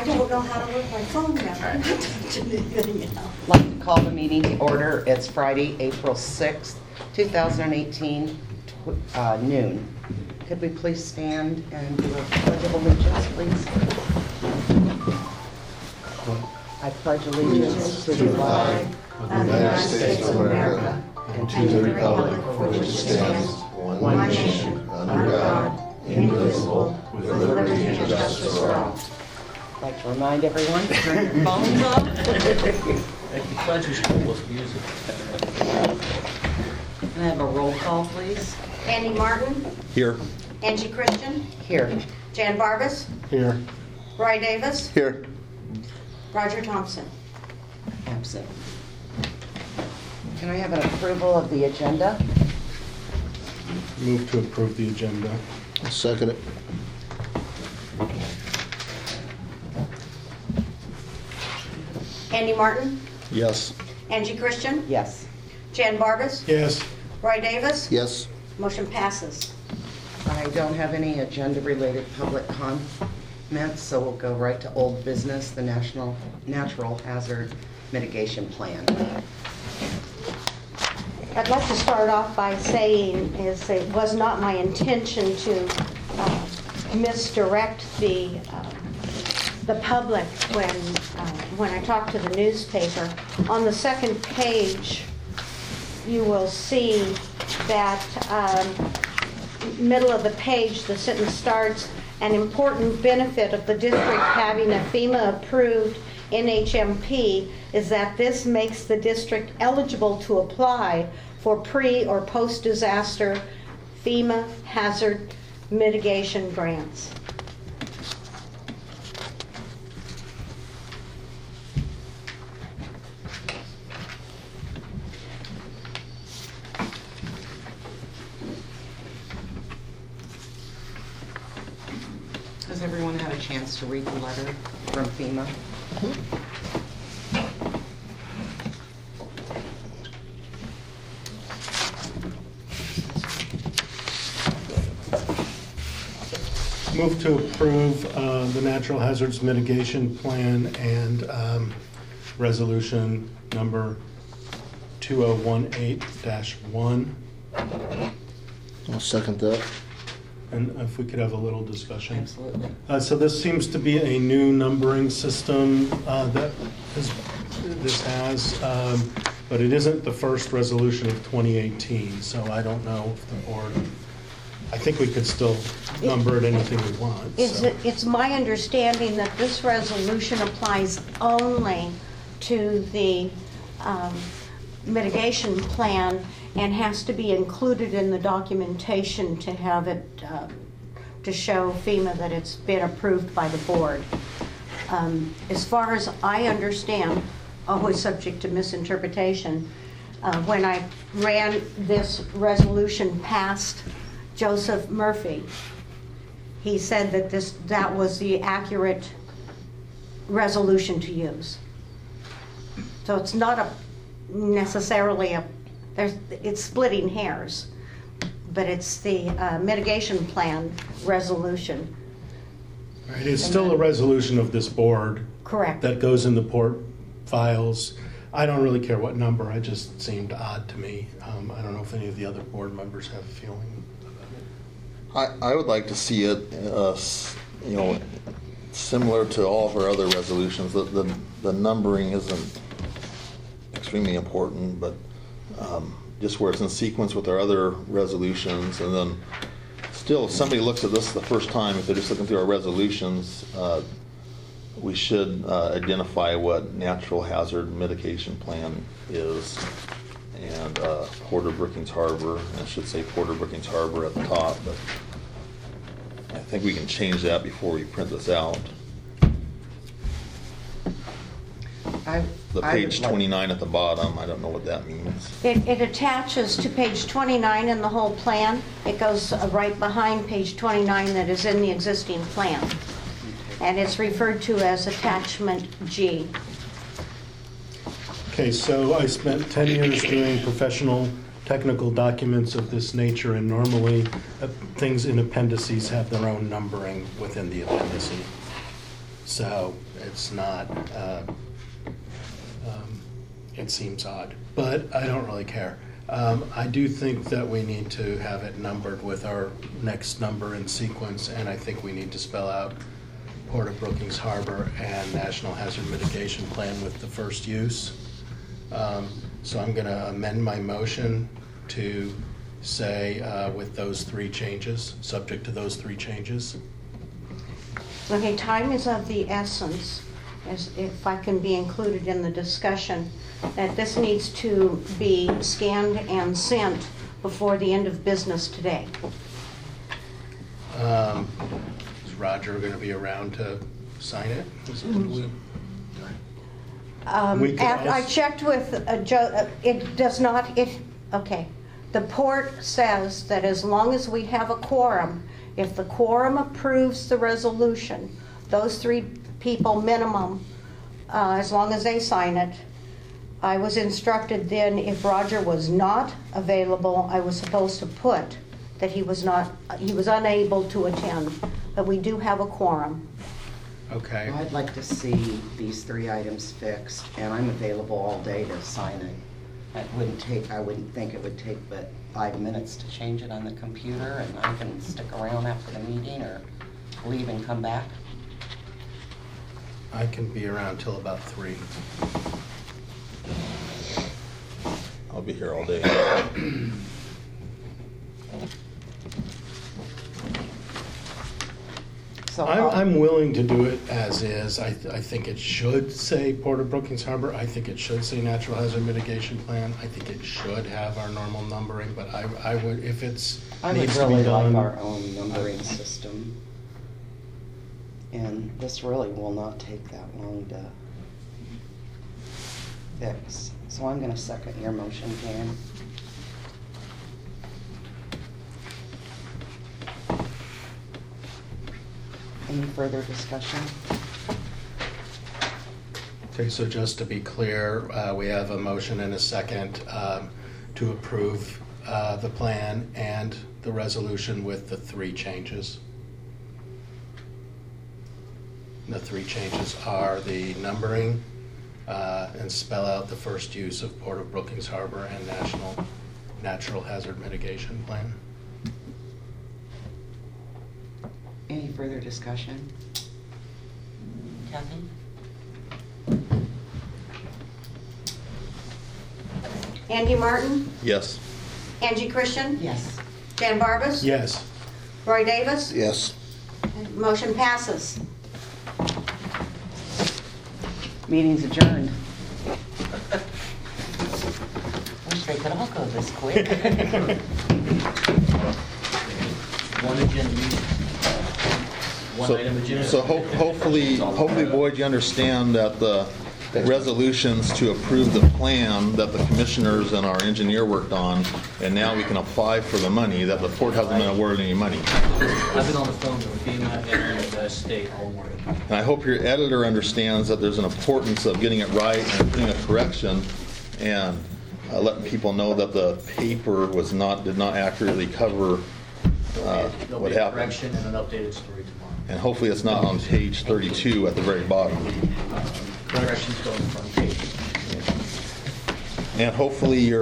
I don't know how to work my phone now. I'm not touching anything else. I'd like to call the meeting to order. It's Friday, April 6th, 2018, noon. Could we please stand and do a pledge of allegiance, please? I pledge allegiance to the flag of the United States of America and to the republic for which it stands, one nation, under God, indivisible, with liberty and justice for all. I'd like to remind everyone to turn your phones off. The pledge is full of music. Can I have a roll call, please? Andy Martin, Here. Angie Christian, Here. Jan Barbas, Here. Roy Davis, Here. Roger Thompson. Absent. Can I have an approval of the agenda? Move to approve the agenda. I'll second it. Andy Martin, Yes. Angie Christian, Yes. Jan Barbas, Yes. Roy Davis. Yes. Motion passes. I don't have any agenda-related public comments, so we'll go right to old business, the Natural Hazard Mitigation Plan. I'd like to start off by saying it was not my intention to misdirect the public when I talked to the newspaper. On the second page, you will see that middle of the page, the sentence starts, an important benefit of the district having a FEMA-approved NHMP is that this makes the district eligible to apply for pre- or post-disaster FEMA hazard mitigation grants. Has everyone had a chance to read the letter from FEMA? Move to approve the Natural Hazards Mitigation Plan and resolution number 2018-1. I'll second that. And if we could have a little discussion. Absolutely. So this seems to be a new numbering system that this has, but it isn't the first resolution of 2018, so I don't know if the board, I think we could still number it anything we want. So. It's my understanding that this resolution applies only to the mitigation plan and has to be included in the documentation to have it, to show FEMA that it's been approved by the board. As far as I understand, always subject to misinterpretation, when I ran this resolution past Joseph Murphy, he said that that was the accurate resolution to use. So it's not necessarily it's splitting hairs, but it's the mitigation plan resolution. Right, it's still a resolution of this board. Correct. That goes in the port files. I don't really care what number, it just seemed odd to me. I don't know if any of the other board members have a feeling about it. I would like to see it, similar to all of our other resolutions. The numbering isn't extremely important, but just where it's in sequence with our other resolutions, and then still, if somebody looks at this the first time, if they're just looking through our resolutions, we should identify what natural hazard mitigation plan is, and Port of Brookings Harbor. I should say Port of Brookings Harbor at the top, but I think we can change that before we print this out. The page 29 at the bottom, I don't know what that means. It attaches to page 29 in the whole plan. It goes right behind page 29 that is in the existing plan. And it's referred to as attachment G. Okay, so I spent 10 years doing professional technical documents of this nature, and normally things in appendices have their own numbering within the appendice. So it's not, it seems odd, but I don't really care. I do think that we need to have it numbered with our next number in sequence, and I think we need to spell out Port of Brookings Harbor and National Hazard Mitigation Plan with the first use. So I'm going to amend my motion to say with those three changes, subject to those three changes. Okay, time is of the essence, as if I can be included in the discussion, that this needs to be scanned and sent before the end of business today. Is Roger going to be around to sign it? We could After I also- checked with Joe, it does not, okay. The port says that as long as we have a quorum, if the quorum approves the resolution, those three people minimum, as long as they sign it. I was instructed then if Roger was not available, I was supposed to put that he was unable to attend, but we do have a quorum. Okay. Well, I'd like to see these three items fixed, and I'm available all day to sign it. I wouldn't think it would take but 5 minutes to change it on the computer, and I can stick around after the meeting or leave and come back. I can be around till about 3. I'll be here all day. So I'm willing to do it as is. I think it should say Port of Brookings Harbor. I think it should say Natural Hazard Mitigation Plan. I think it should have our normal numbering, but I would, if it's I would needs to be really like done. our own numbering system. And this really will not take that long to fix. So I'm going to second your motion, Jan. Any further discussion? Okay, so just to be clear, we have a motion and a second to approve the plan and the resolution with the 3 changes. The 3 changes are the numbering and spell out the first use of Port of Brookings Harbor and Natural Hazard Mitigation Plan. Any further discussion? Kathy? Andy Martin, Yes. Angie Christian, Yes. Jan Barbas, Yes. Roy Davis. Yes. Motion passes. Meeting's adjourned. Wish they could all go this quick. One agenda, one item agenda. So hopefully, Boyd, you understand that the resolutions to approve the plan that the commissioners and our engineer worked on, and now we can apply for the money, that the port hasn't been awarded any money. I've been on the phone with FEMA and the state all morning. And I hope your editor understands that there's an importance of getting it right and putting a correction, and letting people know that the paper did not accurately cover There'll what be a happened. correction and an updated story tomorrow. And hopefully it's not on page 32 at the very bottom. Corrections going from page. And hopefully your